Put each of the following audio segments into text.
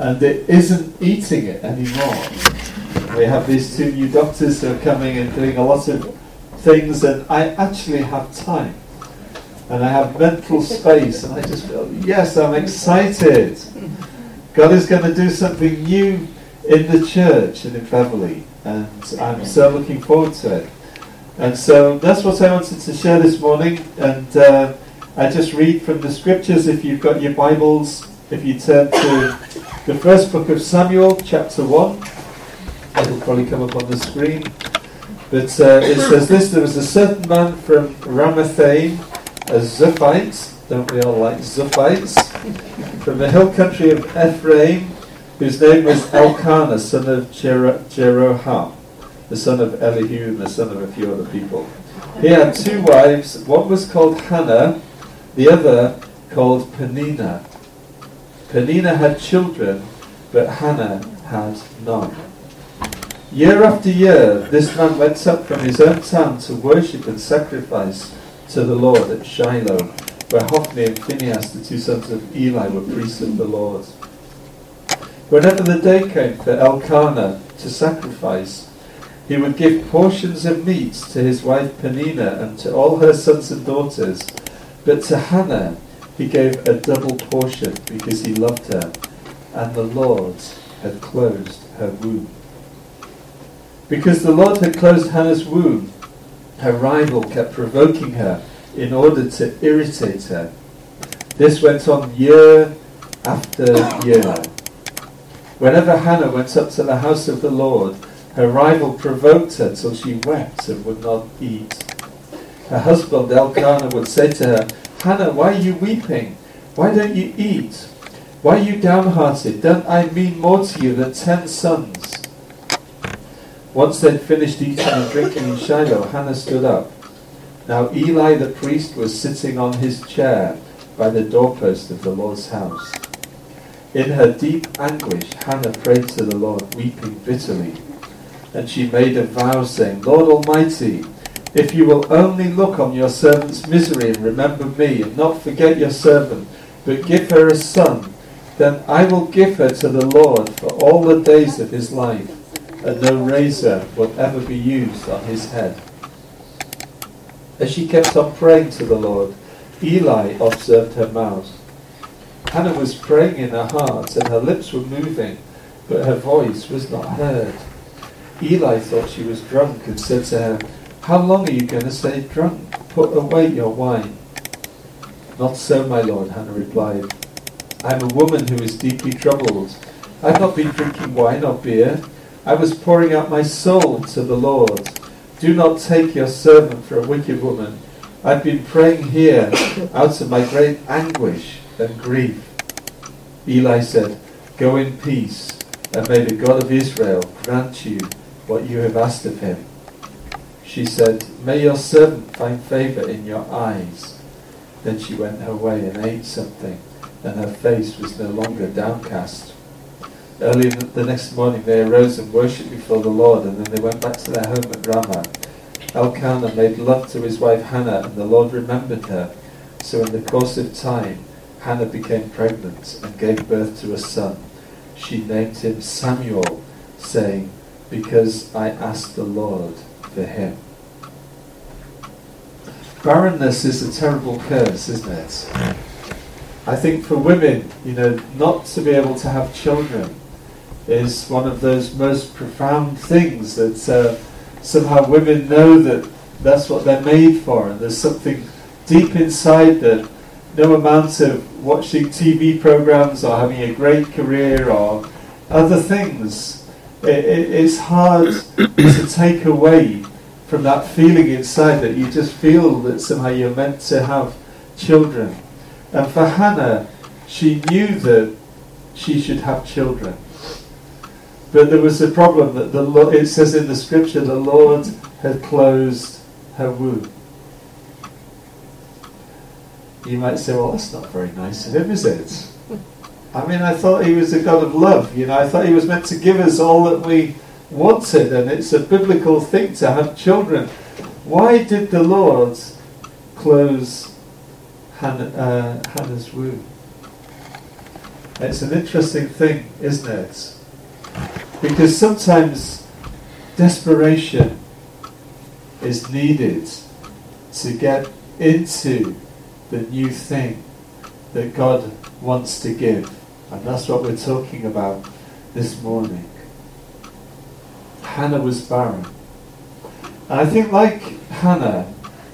and it isn't eating it anymore. We have these two new doctors who are coming and doing a lot of things, and I actually have time. And I have mental space, and I just feel, yes, I'm excited. God is going to do something new in the church and in Beverley, and I'm so looking forward to it. And so that's what I wanted to share this morning, and I just read from the scriptures. If you've got your Bibles, if you turn to the first book of Samuel, chapter 1, it'll probably come up on the screen. But it says this: there was a certain man from Ramathaim, a Zuphite, don't we all like Zuphites, from the hill country of Ephraim, whose name was Elkanah, son of Jeroham, the son of Elihu, and the son of a few other people. He had two wives. One was called Hannah, the other called Peninnah. Peninnah had children, but Hannah had none. Year after year, this man went up from his own town to worship and sacrifice to the Lord at Shiloh, where Hophni and Phinehas, the two sons of Eli, were priests of the Lord. Whenever the day came for Elkanah to sacrifice, he would give portions of meat to his wife Peninnah and to all her sons and daughters, but to Hannah he gave a double portion because he loved her, and the Lord had closed her womb. Because the Lord had closed Hannah's womb, her rival kept provoking her in order to irritate her. This went on year after year. Whenever Hannah went up to the house of the Lord, her rival provoked her till she wept and would not eat. Her husband Elkanah would say to her, "Hannah, why are you weeping? Why don't you eat? Why are you downhearted? Don't I mean more to you than 10 sons?" Once they'd finished eating and drinking in Shiloh, Hannah stood up. Now Eli the priest was sitting on his chair by the doorpost of the Lord's house. In her deep anguish, Hannah prayed to the Lord, weeping bitterly. And she made a vow, saying, "Lord Almighty, if you will only look on your servant's misery and remember me, and not forget your servant, but give her a son, then I will give her to the Lord for all the days of his life, and no razor will ever be used on his head." As she kept on praying to the Lord, Eli observed her mouth. Hannah was praying in her heart, and her lips were moving, but her voice was not heard. Eli thought she was drunk and said to her, "How long are you going to stay drunk? Put away your wine." "Not so, my lord," Hannah replied. "I am a woman who is deeply troubled. I have not been drinking wine or beer. I was pouring out my soul to the Lord. Do not take your servant for a wicked woman. I've been praying here out of my great anguish and grief." Eli said, "Go in peace, and may the God of Israel grant you what you have asked of him." She said, "May your servant find favor in your eyes." Then she went her way and ate something, and her face was no longer downcast. Early the next morning they arose and worshipped before the Lord, and then they went back to their home at Ramah. Elkanah made love to his wife Hannah, and the Lord remembered her. So in the course of time, Hannah became pregnant and gave birth to a son. She named him Samuel, saying, "Because I asked the Lord for him." Barrenness is a terrible curse, isn't it? I think for women, not to be able to have children is one of those most profound things that somehow women know that that's what they're made for, and there's something deep inside that no amount of watching TV programs or having a great career or other things, it's hard to take away from that feeling inside that you just feel that somehow you're meant to have children. And for Hannah, she knew that she should have children. But there was a problem that it says in the scripture, the Lord had closed her womb. You might say, well, that's not very nice of him, is it? I mean, I thought he was a God of love. I thought he was meant to give us all that we wanted, and it's a biblical thing to have children. Why did the Lord close Hannah's womb? It's an interesting thing, isn't it? Because sometimes desperation is needed to get into the new thing that God wants to give. And that's what we're talking about this morning. Hannah was barren. And I think, like Hannah,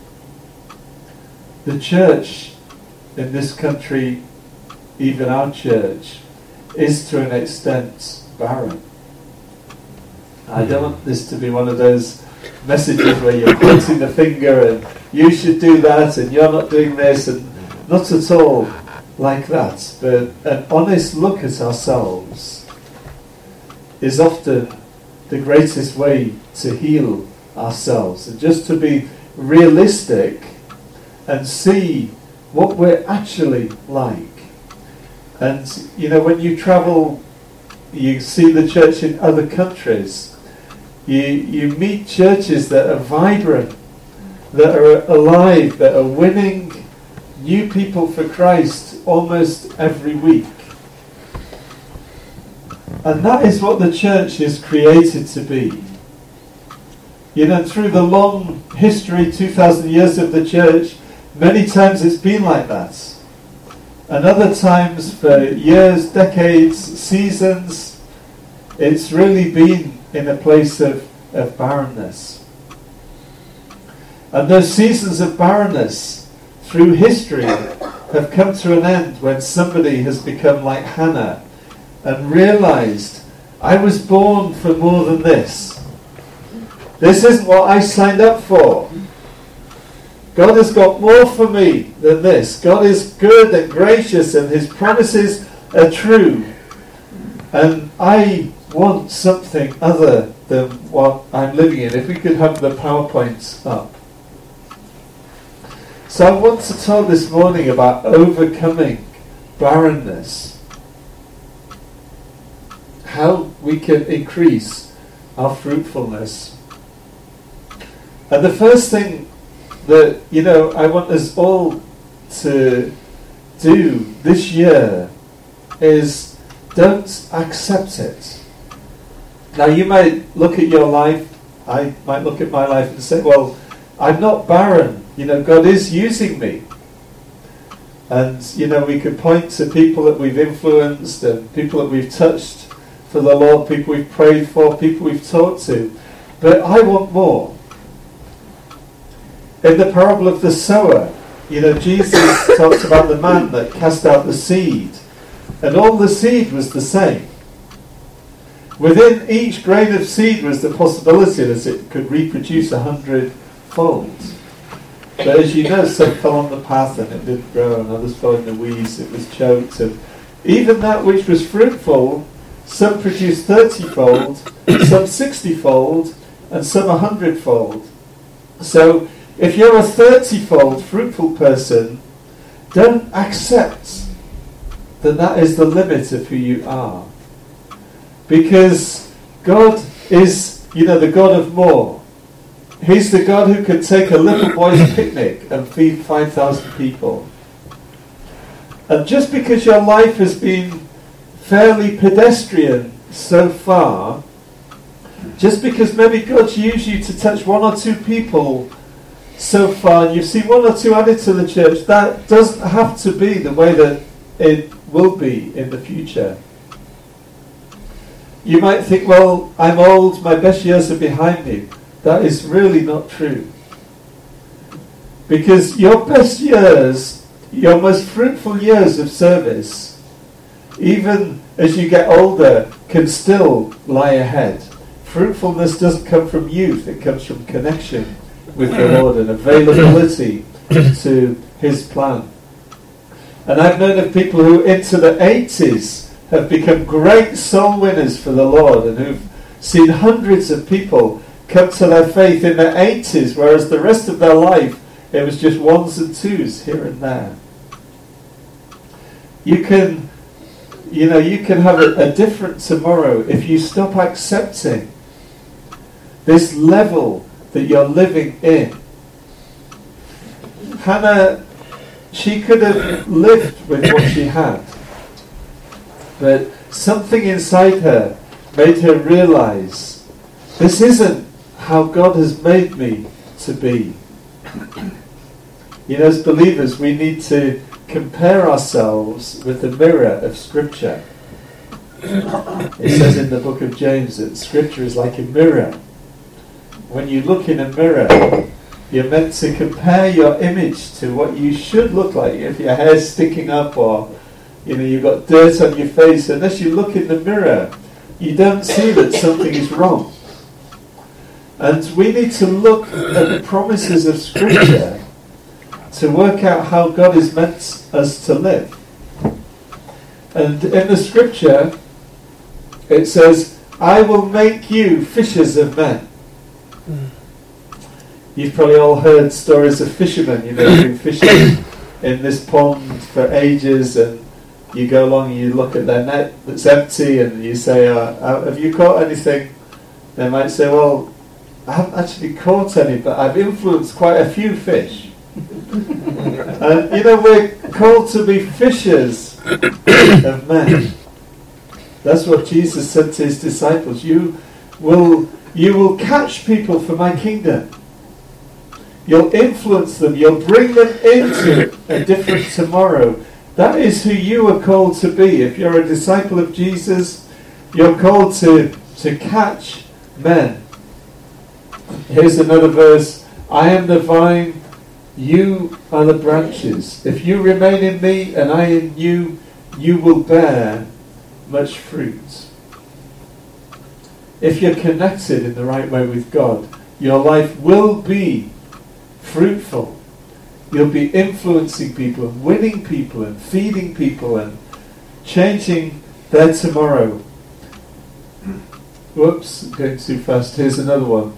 the church in this country, even our church, is to an extent barren. I don't want this to be one of those messages where you're pointing the finger and you should do that and you're not doing this, and not at all like that. But an honest look at ourselves is often the greatest way to heal ourselves, and just to be realistic and see what we're actually like. And when you travel, you see the church in other countries, you meet churches that are vibrant, that are alive, that are winning new people for Christ almost every week. And that is what the church is created to be. Through the long history, 2,000 years of the church, many times it's been like that. And other times, for years, decades, seasons, it's really been in a place of barrenness. And those seasons of barrenness through history have come to an end when somebody has become like Hannah and realized, I was born for more than this. This isn't what I signed up for. God has got more for me than this. God is good and gracious and his promises are true. And I want something other than what I'm living in. If we could have the PowerPoints up. So I want to talk this morning about overcoming barrenness. How we can increase our fruitfulness. And the first thing that, I want us all to do this year is don't accept it. Now you might look at your life, I might look at my life and say, well, I'm not barren, God is using me. And, we could point to people that we've influenced and people that we've touched for the Lord, people we've prayed for, people we've talked to. But I want more. In the parable of the sower, Jesus talks about the man that cast out the seed, and all the seed was the same. Within each grain of seed was the possibility that it could reproduce 100-fold. But as you know, some fell on the path and it didn't grow, and others fell in the weeds, it was choked. And even that which was fruitful, some produced 30-fold, some 60-fold, and some 100-fold. So, if you're a 30-fold fruitful person, don't accept that is the limit of who you are. Because God is, the God of more. He's the God who can take a little boy's picnic and feed 5,000 people. And just because your life has been fairly pedestrian so far, just because maybe God's used you to touch one or two people so far, and you've seen one or two added to the church, that doesn't have to be the way that it will be in the future. You might think, well, I'm old, my best years are behind me. That is really not true. Because your best years, your most fruitful years of service, even as you get older, can still lie ahead. Fruitfulness doesn't come from youth, it comes from connection with the Lord and availability to his plan. And I've known of people who into the 80s have become great soul winners for the Lord and who've seen hundreds of people come to their faith in their 80s, whereas the rest of their life it was just ones and twos here and there. You can have a different tomorrow if you stop accepting this level that you're living in. Hannah, she could have lived with what she had. But something inside her made her realize, this isn't how God has made me to be. You know, as believers, we need to compare ourselves with the mirror of Scripture. It says in the book of James that Scripture is like a mirror. When you look in a mirror, you're meant to compare your image to what you should look like. If your hair's sticking up, or you've got dirt on your face, unless you look in the mirror, you don't see that something is wrong. And we need to look at the promises of Scripture to work out how God has meant us to live. And in the Scripture, it says, I will make you fishers of men. You've probably all heard stories of fishermen, who've been fishing in this pond for ages, and you go along and you look at their net that's empty and you say, have you caught anything? They might say, well, I haven't actually caught any, but I've influenced quite a few fish. And we're called to be fishers of men. That's what Jesus said to his disciples. You will catch people for my kingdom. You'll influence them. You'll bring them into a different tomorrow. That is who you are called to be. If you're a disciple of Jesus, you're called to catch men. Here's another verse. I am the vine, you are the branches. If you remain in me and I in you, you will bear much fruit. If you're connected in the right way with God, your life will be fruitful. You'll be influencing people and winning people and feeding people and changing their tomorrow. Whoops, going too fast. Here's another one.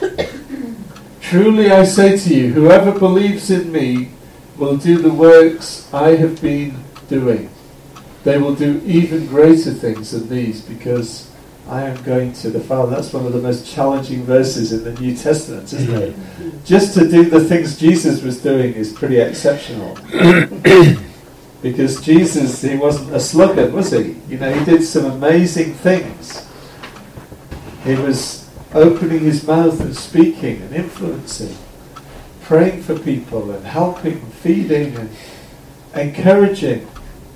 Truly I say to you, whoever believes in me will do the works I have been doing. They will do even greater things than these, because I am going to the Father. That's one of the most challenging verses in the New Testament, isn't it? Just to do the things Jesus was doing is pretty exceptional. Because Jesus, he wasn't a sluggard, was he? He did some amazing things. He was opening his mouth and speaking and influencing, praying for people and helping, feeding and encouraging.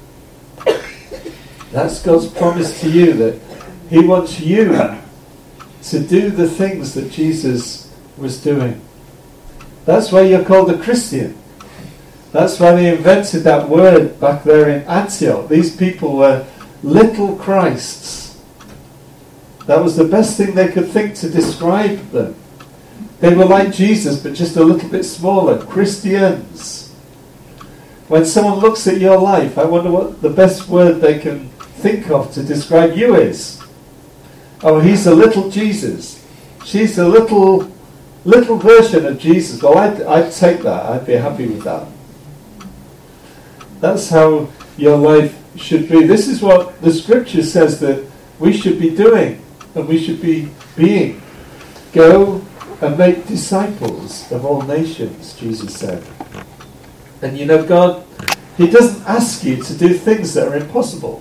That's God's promise to you, that he wants you to do the things that Jesus was doing. That's why you're called a Christian. That's why they invented that word back there in Antioch. These people were little Christs. That was the best thing they could think to describe them. They were like Jesus, but just a little bit smaller. Christians. When someone looks at your life, I wonder what the best word they can think of to describe you is. Oh, he's a little Jesus. She's a little version of Jesus. Well, I'd take that. I'd be happy with that. That's how your life should be. This is what the Scripture says that we should be doing and we should be being. Go and make disciples of all nations, Jesus said. And God, he doesn't ask you to do things that are impossible.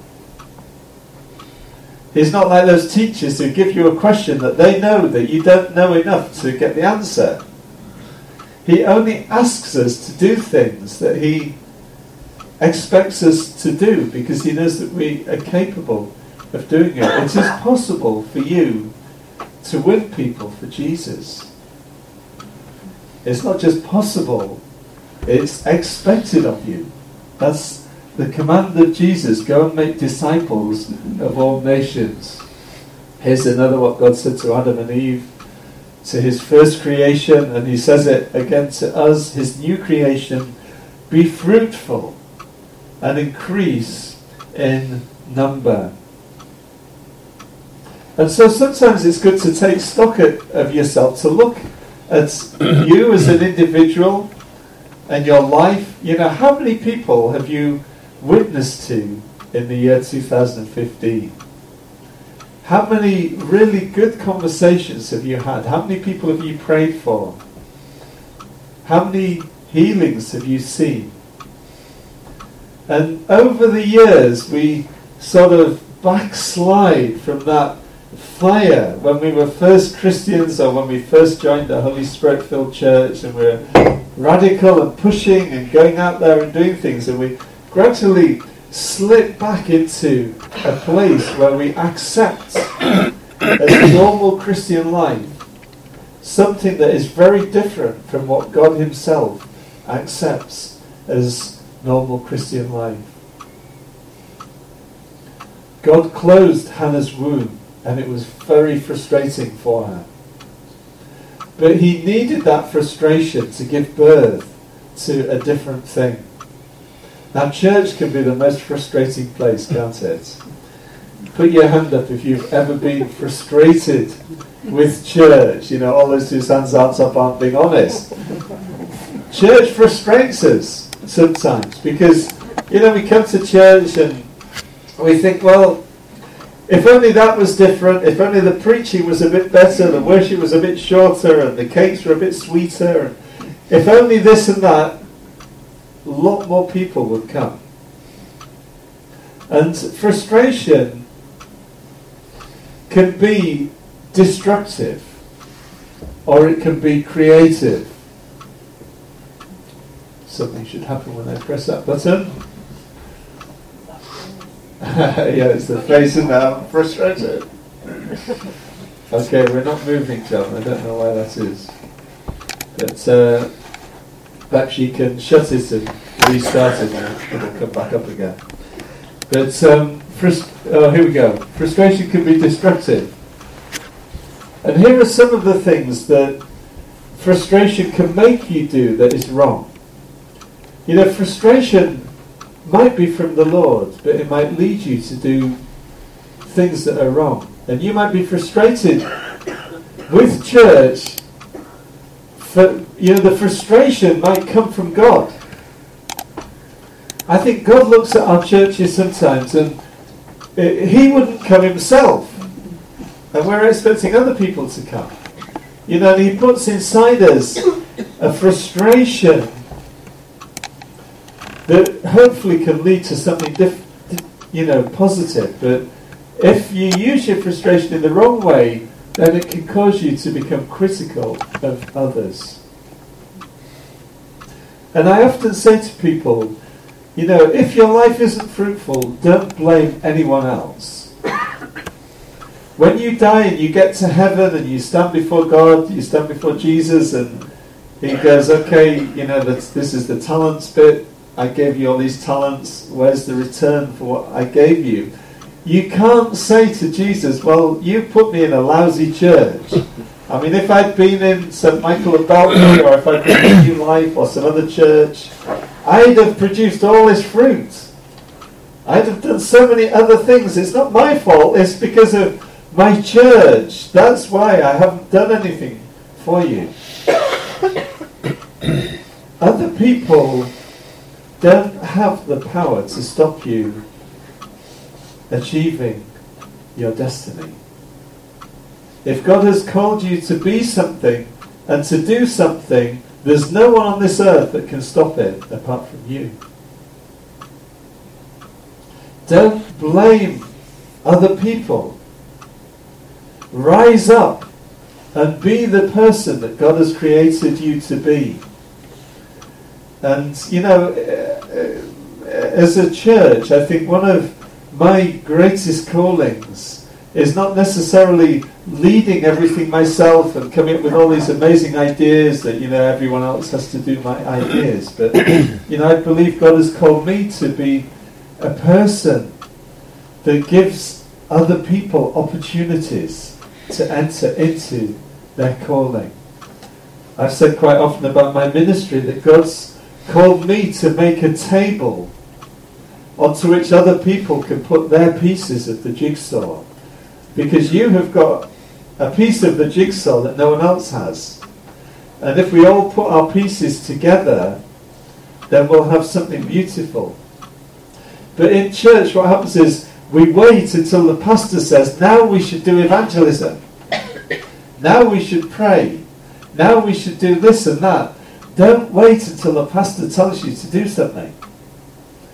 He's not like those teachers who give you a question that they know that you don't know enough to get the answer. He only asks us to do things that he expects us to do because he knows that we are capable of doing it. It is possible for you to win people for Jesus. It's not just possible, it's expected of you. That's the command of Jesus. Go and make disciples of all nations. Here's another what God said to Adam and Eve, to his first creation, and he says it again to us, his new creation: be fruitful and increase in number. And so sometimes it's good to take stock of yourself, to look at you as an individual and your life. How many people have you witnessed to in the year 2015? How many really good conversations have you had? How many people have you prayed for? How many healings have you seen? And over the years we sort of backslide from that fire when we were first Christians, or when we first joined the Holy Spirit-filled church, and we're radical and pushing and going out there and doing things, and we gradually slip back into a place where we accept as normal Christian life something that is very different from what God himself accepts as normal Christian life. God closed Hannah's womb, and it was very frustrating for her. But he needed that frustration to give birth to a different thing. Now, church can be the most frustrating place, can't it? Put your hand up if you've ever been frustrated with church. You know, all those whose hands aren't up aren't being honest. Church frustrates us sometimes because, you know, we come to church and we think, well, if only that was different, if only the preaching was a bit better, the worship was a bit shorter, and the cakes were a bit sweeter, and if only this and that, a lot more people would come. And frustration can be destructive, or it can be creative. Something should happen when I press that button. Yeah, it's the face and I'm frustrated. Okay, we're not moving, John. I don't know why that is. But perhaps you can shut it and restart it and it'll come back up again. But here we go. Frustration can be destructive. And here are some of the things that frustration can make you do that is wrong. You know, frustration might be from the Lord, but it might lead you to do things that are wrong. And you might be frustrated with church. The frustration might come from God. I think God looks at our churches sometimes and he wouldn't come himself. And we're expecting other people to come. You know, and he puts inside us a frustration that hopefully can lead to something positive. But if you use your frustration in the wrong way, then it can cause you to become critical of others. And I often say to people, you know, if your life isn't fruitful, don't blame anyone else. When you die and you get to heaven and you stand before God, you stand before Jesus, and he goes, okay, you know, this is the talents bit. I gave you all these talents. Where's the return for what I gave you? You can't say to Jesus, well, you put me in a lousy church. I mean, if I'd been in St. Michael of Belfry, or if I'd been in New Life or some other church, I'd have produced all this fruit. I'd have done so many other things. It's not my fault. It's because of my church. That's why I haven't done anything for you. Other people don't have the power to stop you achieving your destiny. If God has called you to be something and to do something, there's no one on this earth that can stop it apart from you. Don't blame other people. Rise up and be the person that God has created you to be. And, you know, as a church, I think one of my greatest callings is not necessarily leading everything myself and coming up with all these amazing ideas that, you know, everyone else has to do my ideas. But, you know, I believe God has called me to be a person that gives other people opportunities to enter into their calling. I've said quite often about my ministry that God's called me to make a table onto which other people can put their pieces of the jigsaw. Because you have got a piece of the jigsaw that no one else has. And if we all put our pieces together, then we'll have something beautiful. But in church, what happens is we wait until the pastor says, now we should do evangelism. Now we should pray. Now we should do this and that. Don't wait until the pastor tells you to do something.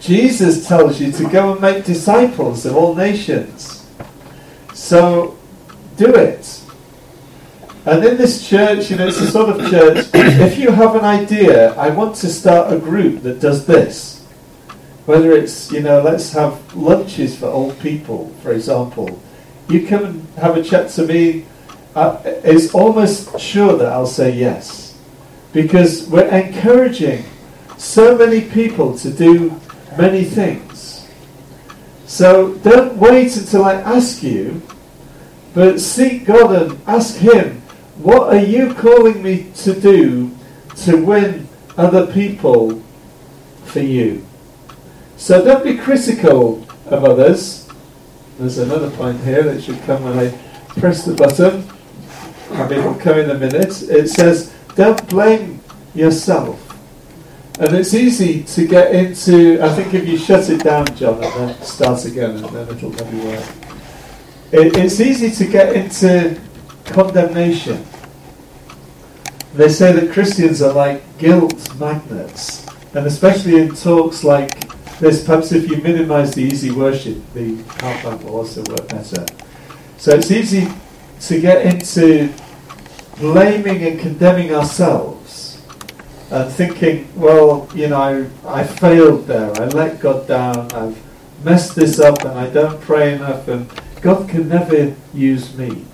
Jesus tells you to go and make disciples of all nations. So do it. And in this church, it's a sort of church, if you have an idea, I want to start a group that does this. Whether it's, let's have lunches for old people, for example. You come and have a chat to me, it's almost sure that I'll say yes. Because we're encouraging so many people to do many things. So don't wait until I ask you, but seek God and ask Him, what are you calling me to do to win other people for you? So don't be critical of others. There's another point here that should come when I press the button. It'll come in a minute. It says, don't blame yourself. And it's easy to get into, I think if you shut it down, John, and then start again, and then it'll maybe work. It's easy to get into condemnation. They say that Christians are like guilt magnets. And especially in talks like this, perhaps if you minimise the easy worship, the outline will also work better. So it's easy to get into blaming and condemning ourselves and thinking, well, I failed there, I let God down, I've messed this up and I don't pray enough and God can never use me.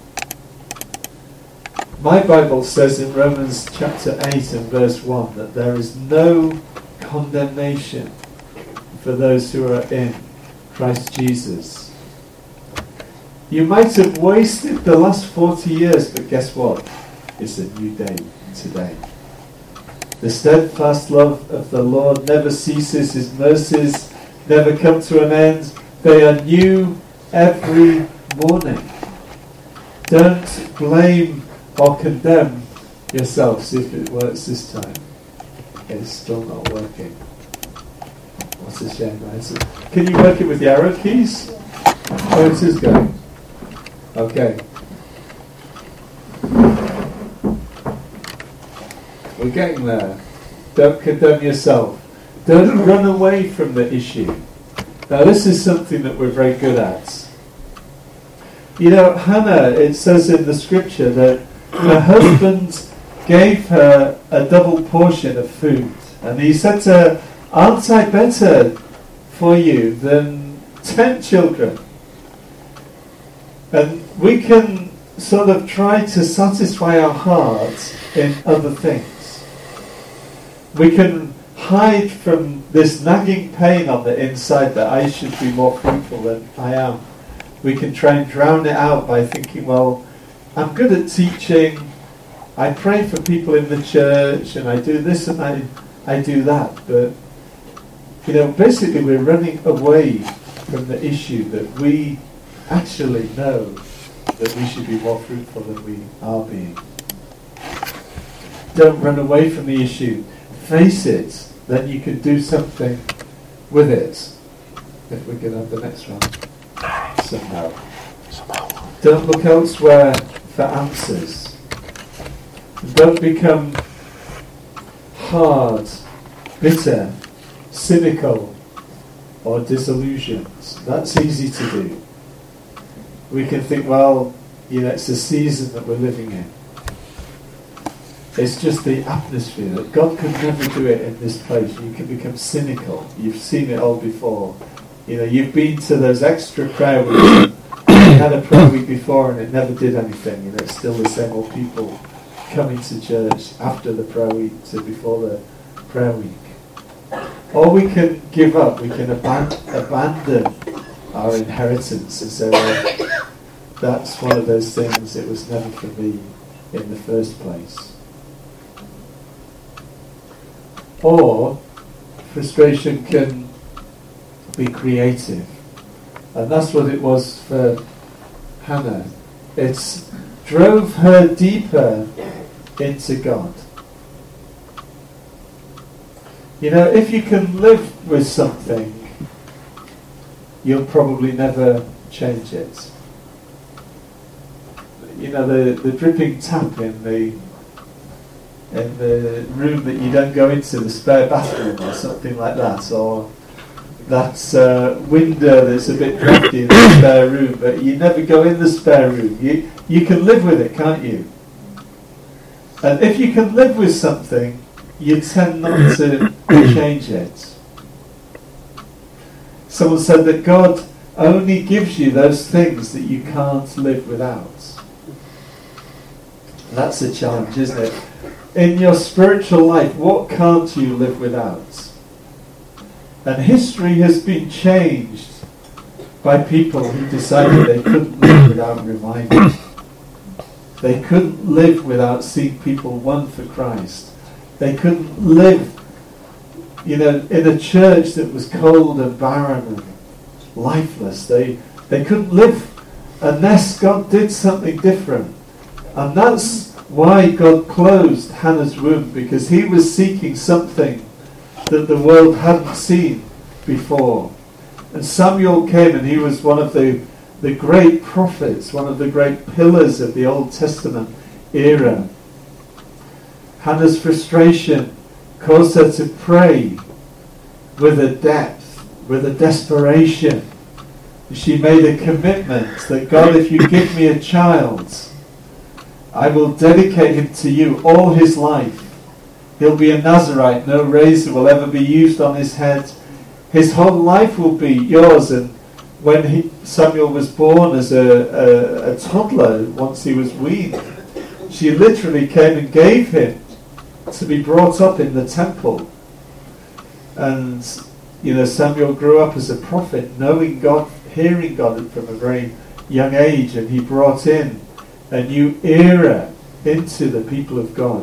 My Bible says in Romans chapter 8 and verse 1 that there is no condemnation for those who are in Christ Jesus. You might have wasted the last 40 years, but guess what? It's a new day today. The steadfast love of the Lord never ceases, His mercies never come to an end. They are new every morning. Don't blame or condemn yourself. See if it works this time. It's still not working. What's a shame, right? So, can you work it with the arrow keys? Oh, it is going. Okay. We're getting there. Don't condemn yourself. Don't run away from the issue. Now this is something that we're very good at. Hannah, it says in the scripture that her husband gave her a double portion of food. And he said to her, aren't I better for you than 10 children? And we can sort of try to satisfy our hearts in other things. We can hide from this nagging pain on the inside that I should be more fruitful than I am. We can try and drown it out by thinking, well, I'm good at teaching, I pray for people in the church, and I do this and I do that. But, basically we're running away from the issue that we actually know that we should be more fruitful than we are being. Don't run away from the issue. Face it, then you can do something with it. If we can have the next one. Somehow. Don't look elsewhere for answers. Don't become hard, bitter, cynical, or disillusioned. That's easy to do. We can think, well, it's a season that we're living in. It's just the atmosphere that God could never do it in this place. You can become cynical. You've seen it all before. You've been to those extra prayer weeks. You had a prayer week before and it never did anything. It's still the same old people coming to church after the prayer week to before the prayer week. Or we can give up. We can abandon our inheritance and say, well, that's one of those things. It was never for me in the first place. Or frustration can be creative. And that's what it was for Hannah. It drove her deeper into God. If you can live with something, you'll probably never change it. The dripping tap in the room that you don't go into, the spare bathroom or something like that, or that window that's a bit drafty in the spare room, but you never go in the spare room. You can live with it, can't you? And if you can live with something, you tend not to change it. Someone said that God only gives you those things that you can't live without. And that's a challenge, isn't it? In your spiritual life, what can't you live without? And history has been changed by people who decided they couldn't live without revival. They couldn't live without seeing people won for Christ. They couldn't live, in a church that was cold and barren and lifeless. They couldn't live unless God did something different. And that's why God closed Hannah's womb, because he was seeking something that the world hadn't seen before. And Samuel came, and he was one of the great prophets, one of the great pillars of the Old Testament era. Hannah's frustration caused her to pray with a depth, with a desperation. She made a commitment that, God, if you give me a child, I will dedicate him to you all his life. He'll be a Nazirite. No razor will ever be used on his head. His whole life will be yours. And when Samuel was born as a toddler, once he was weaned, she literally came and gave him to be brought up in the temple. And, Samuel grew up as a prophet, knowing God, hearing God from a very young age, and he brought in a new era into the people of God.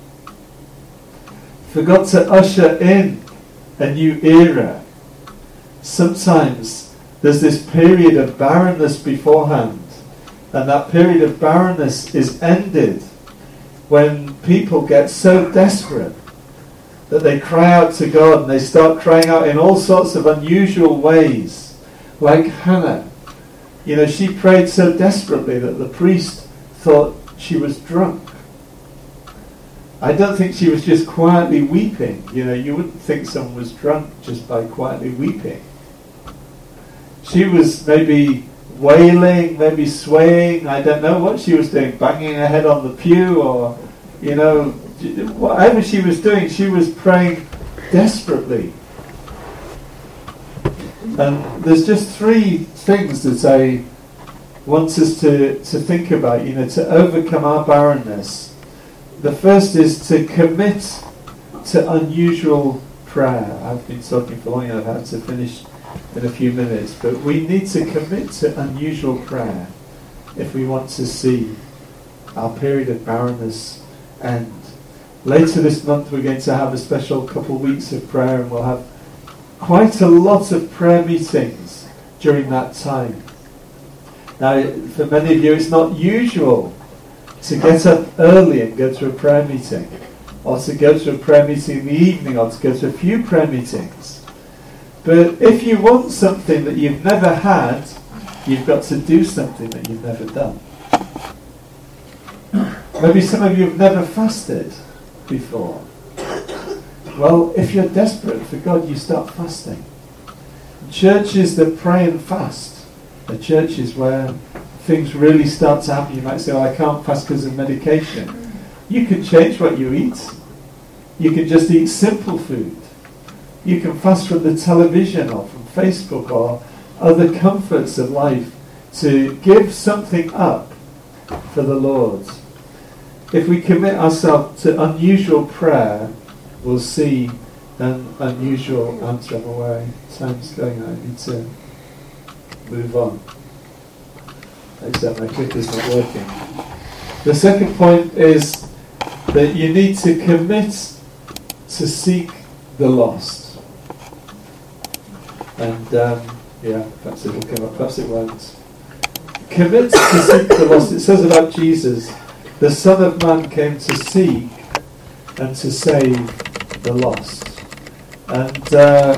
For God to usher in a new era, sometimes there's this period of barrenness beforehand, and that period of barrenness is ended when people get so desperate that they cry out to God, and they start crying out in all sorts of unusual ways, like Hannah. She prayed so desperately that the priest thought she was drunk. I don't think she was just quietly weeping. You wouldn't think someone was drunk just by quietly weeping. She was maybe wailing, maybe swaying. I don't know what she was doing, banging her head on the pew, or, whatever she was doing, she was praying desperately. And there's just three things that I want us to think about, to overcome our barrenness. The first is to commit to unusual prayer. I've been talking for long enough, I have to finish in a few minutes, but we need to commit to unusual prayer if we want to see our period of barrenness end. Later this month we're going to have a special couple of weeks of prayer, and we'll have quite a lot of prayer meetings during that time. Now, for many of you, it's not usual to get up early and go to a prayer meeting, or to go to a prayer meeting in the evening, or to go to a few prayer meetings. But if you want something that you've never had, you've got to do something that you've never done. Maybe some of you have never fasted before. Well, if you're desperate for God, you start fasting. Churches that pray and fast are churches where things really start to happen. You might say, I can't fast because of medication. You can change what you eat. You can just eat simple food. You can fast from the television or from Facebook or other comforts of life to give something up for the Lord. If we commit ourselves to unusual prayer, we'll see an unusual answer. I'm aware time's going, I need to move on. Except my clicker's not working. The second point is that you need to commit to seek the lost. And perhaps it will come up, perhaps it won't. Commit to seek the lost. It says about Jesus, the Son of Man came to seek and to save the lost. And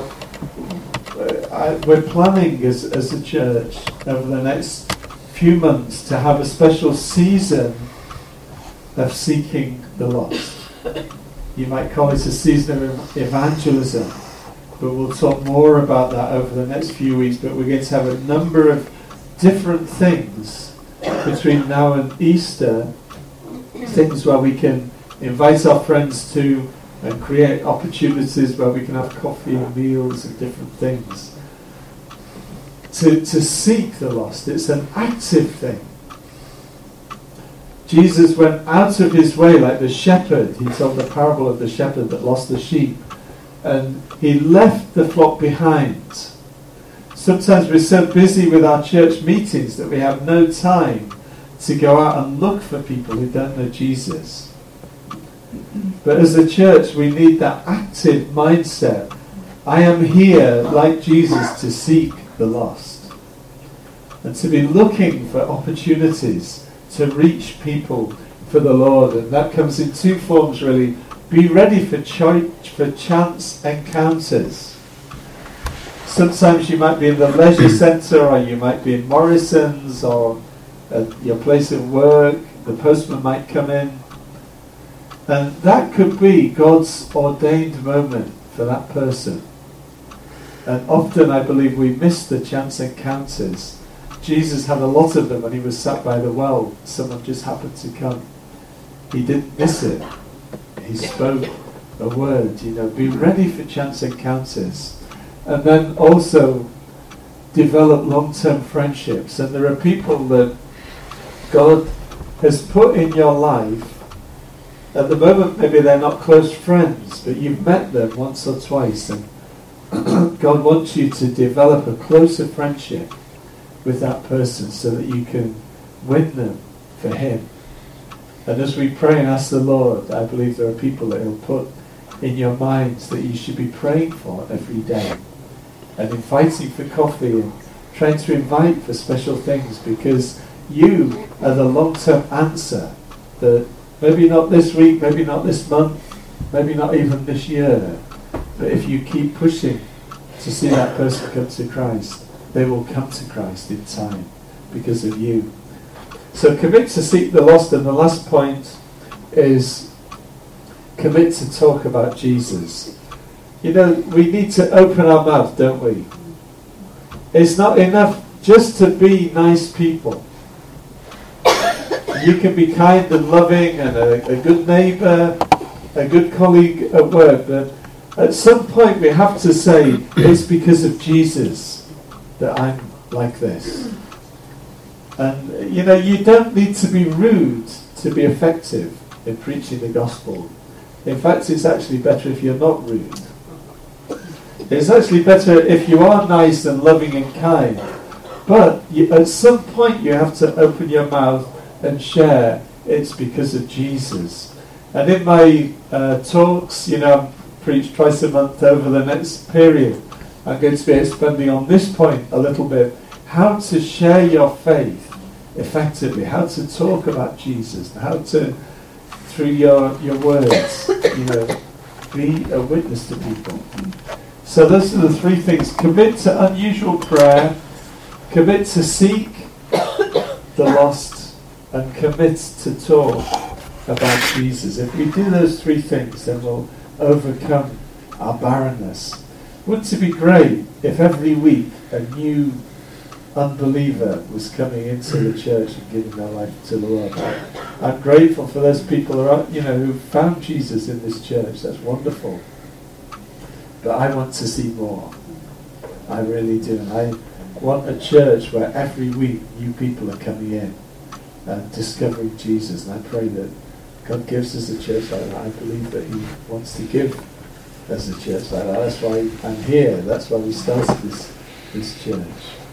we're planning as a church over the next few months to have a special season of seeking the lost. You might call it a season of evangelism, but we'll talk more about that over the next few weeks. But we're going to have a number of different things between now and Easter, things where we can invite our friends to and create opportunities where we can have coffee and meals and different things. To seek the lost, it's an active thing. Jesus went out of his way like the shepherd. He told the parable of the shepherd that lost the sheep, and he left the flock behind. Sometimes we're so busy with our church meetings that we have no time to go out and look for people who don't know Jesus. But as a church, we need that active mindset. I am here, like Jesus, to seek the lost, and to be looking for opportunities to reach people for the Lord. And that comes in two forms, really. Be ready for chance encounters. Sometimes you might be in the leisure centre, or you might be in Morrison's, or at your place of work. The postman might come in, and that could be God's ordained moment for that person. And often I believe we miss the chance encounters. Jesus had a lot of them when he was sat by the well. Someone just happened to come. He didn't miss it. He spoke a word. Be ready for chance encounters. And then also develop long-term friendships. And there are people that God has put in your life. At the moment, maybe they're not close friends, but you've met them once or twice, and God wants you to develop a closer friendship with that person so that you can win them for him. And as we pray and ask the Lord, I believe there are people that he'll put in your minds that you should be praying for every day, and inviting for coffee, and trying to invite for special things, because you are the long-term answer. That maybe not this week, maybe not this month, maybe not even this year, but if you keep pushing to see that person come to Christ, they will come to Christ in time because of you. So commit to seek the lost. And the last point is commit to talk about Jesus. We need to open our mouth, don't we? It's not enough just to be nice people. You can be kind and loving and a good neighbour, a good colleague at work, but at some point we have to say, it's because of Jesus that I'm like this. And you don't need to be rude to be effective in preaching the gospel. In fact, it's actually better if you're not rude. It's actually better if you are nice and loving and kind. But at some point you have to open your mouth and share it's because of Jesus. And in my talks, I preach twice a month over the next period. I'm going to be expanding on this point a little bit. How to share your faith effectively. How to talk about Jesus. How to, through your words, be a witness to people. So those are the three things. Commit to unusual prayer. Commit to seek the lost. And commit to talk about Jesus. If we do those three things, then we'll overcome our barrenness. Wouldn't it be great if every week a new unbeliever was coming into the church and giving their life to the Lord? I'm grateful for those people who found Jesus in this church. That's wonderful. But I want to see more. I really do. And I want a church where every week new people are coming in and discovering Jesus. And I pray that God gives us a church like that. I believe that he wants to give as a church like that. That's why I'm here. That's why we started this church.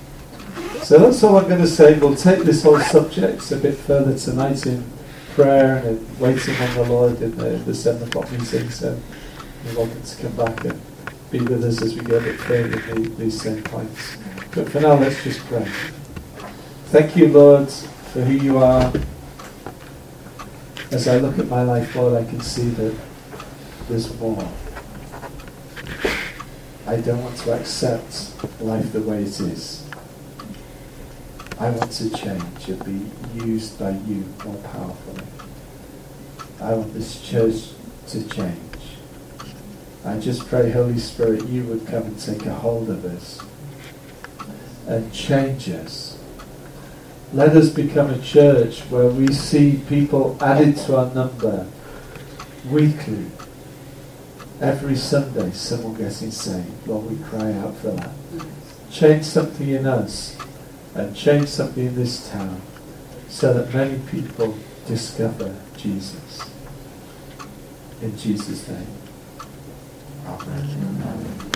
So that's all I'm going to say. We'll take this whole subject a bit further tonight in prayer and waiting on the Lord in the 7 o'clock meeting. So you're welcome to come back and be with us as we go a bit further in these same points. But for now, let's just pray. Thank you, Lord, for who you are. As I look at my life, Lord, I can see that there's more. I don't want to accept life the way it is. I want to change and be used by you more powerfully. I want this church to change. I just pray, Holy Spirit, you would come and take a hold of us and change us. Let us become a church where we see people added to our number weekly. Every Sunday, someone getting saved. Lord, we cry out for that. Change something in us and change something in this town so that many people discover Jesus. In Jesus' name. Amen.